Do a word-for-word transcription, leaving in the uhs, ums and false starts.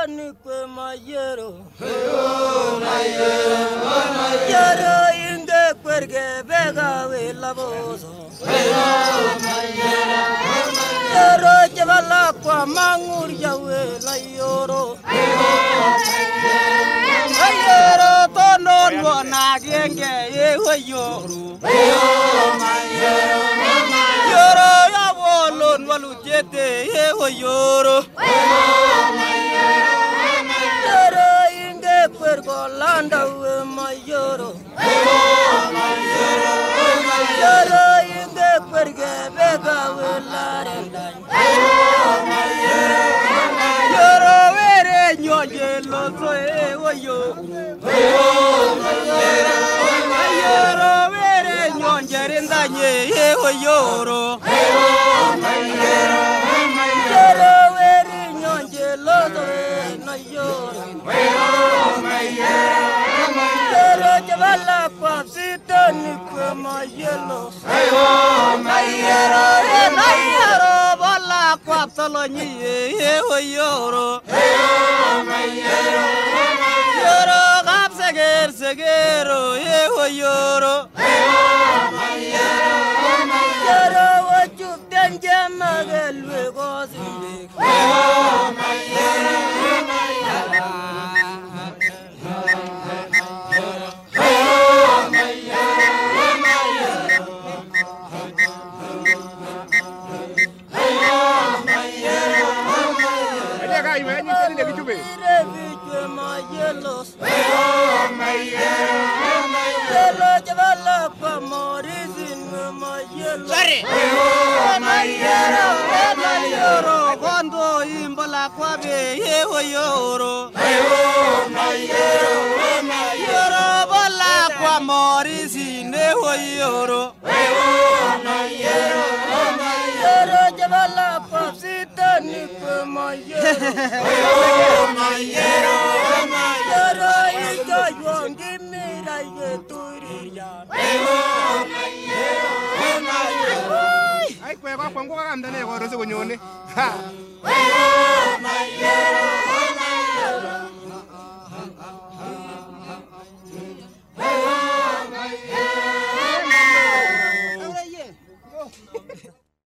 ni kwe mayero. Mayero inge kwerge bega we laboso. Mayero jabala kwa mangur yawe la yoro. Mayero tonon wana genge ye we yoru. Yoro ya wolon walu jete ye we yoro. Yoro inge kwergo landa we mayoro. Yoro inge kwerge bega we larendai. Yoro were nyonje loso e we yoro. Yoro were nyonje rendanye e we yoro. Yoro were nyonje loso e na yoro. Yoro jabala kwa sita ni kwa mayelo. Mayero e mayero bala kwa tolonyi e we yoro. Yoro gap seger segero e we yoro. Yoro wachuk denje magelwe gozimbe. Mayelos, Mayelo jabala pa morisin mayelo. Sorry. Mayero, Mayero, kondo imbala kwa be yeho yoro. Mayero, Mayero bala kwa morisin yeho yoro. Mayero, Mayero jabala pa sita ni pa mayero. Mayero. Mayero ito yung gimira yeturiya. Ay, kwe kwa kwa kwa kamdane kwa rose konyone. Ha. Mayero.